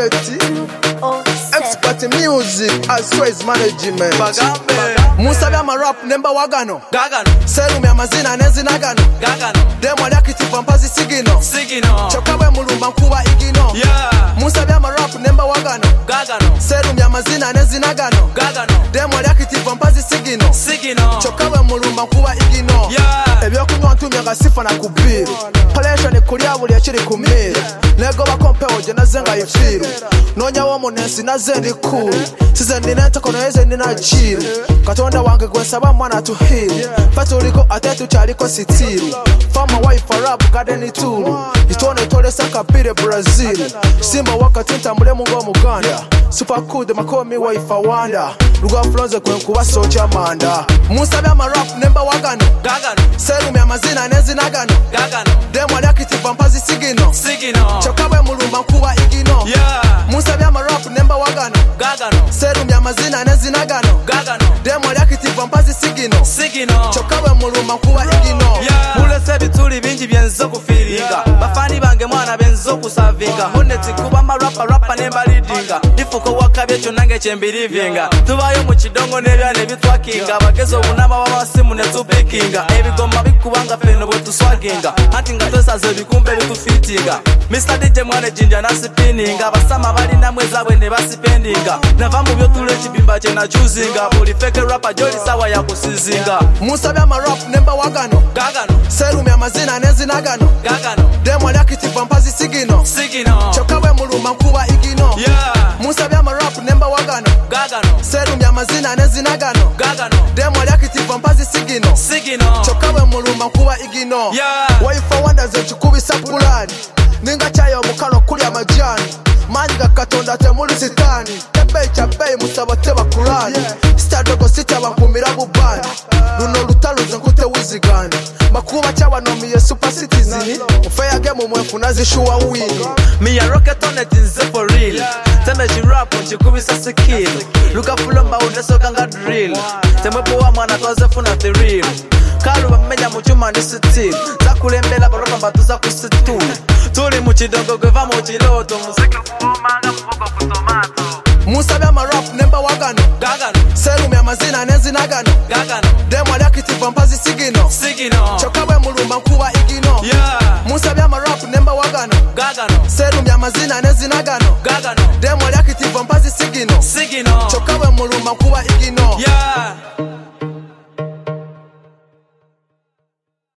quality. Expert music as well as management. Musabe ma rap nemba wagano. Serum ya mazina nezi nagano. Demo yakiti pampazi sigino. Chokawe mulumba nkuba igino. Musabe ma rap nemba wagano. Serum ya mazina nezi nagano. Demo yakiti pampazi sigino. Chokawe mulumba nkuba igino. Ebyokunywa ntumya gasifa na kubiri. Palesha ne kulia buli akiri kumira. Nego bakompewo je nazenga yifiru. Nonya wo monensi nazendi cool. Size ndineta kono yeze ndina chiru. Katonda wange gwensaba mwana tuhiri. Patuliko atetu chaliko sitiru. Fama wife rap garden tulu. Itone tole saka pire Brazil. Simba wakati ntambule mungo muganda. Super cool de makomi wife wanda. Lugwa flonze kwenkuba socha manda. Musabe ama rap nemba wagano. Serum ya mazina nezi nagano. Demo yakiti pampazi sigino. Chokawe mulumba nkuba igino. Musabe ama rap nemba wagano. Serum ya mazina nezi nagano. Demo yakiti pampazi sigino. Chokawe mulumba nkuba igino. Mulese bituli bingi byenzo kufiringa. Bafani bange mwana benzo kusavinga. Honeti kuba ma rapa nemba leadinga. Ifuko wakabye cyo nange chembirivinga. Tubayo mu kidongo nebyane bitwakinga. Bagezo bunama babasimu ne tupikinga. Ebigoma bikubanga peno bo tuswaginga. Hati ngatosaze bikumbe bitufitinga. Mr DJ mwana jinja nasipininga. Basama bali namwe zabwe ne basipendinga. Nava mu byo tule kibimba che na choosing. Buli fake rapper joli sawa ya kusizinga. Musabe ama rap nemba wagano. Serum ya mazina nezi nagano. Demo yakiti pampazi sigino. Chokawe mulumba nkuba igino. Musabe ama rap nemba wagano. Serum ya mazina nezi nagano. Demo yakiti pampazi sigino. Chokawe mulumba nkuba igino. Waifa wanda ze chukubisa pulani. Ninga chayo mukalo kuli amajani. Manja katonda temuli sitani. Tepe chape musabate bakulani. Stadogo sita bakumira bubani. Luno lutaluze nkute wizigani. Makuba chawa nomiye super citizen. Ufaya game mwefu zishuwa wini. Me a rocket on it is for real. Tena jirap nchikubisa skill. Luka fulomba unesoka nga drill. Temwepo wa mwana twaze funa the real. Kalu bamenya muchuma ni sitil. Zakulembela baropa mbatuza kusitu. Tuli muchidongo gweva muchiloto. Musiki kuomanga mboko kutomato. Musabe ama rap nemba wagano. Serum ya mazina nezi nagano. Demo yakiti pampazi sigino. Chokawe mulumba nkuba igino. Musabe ama rap nemba wagano. Serum ya mazina nezi nagano. Gagano. Demo yakiti pampazi sigino. Sigino. Chokawe mulumba nkuba igino.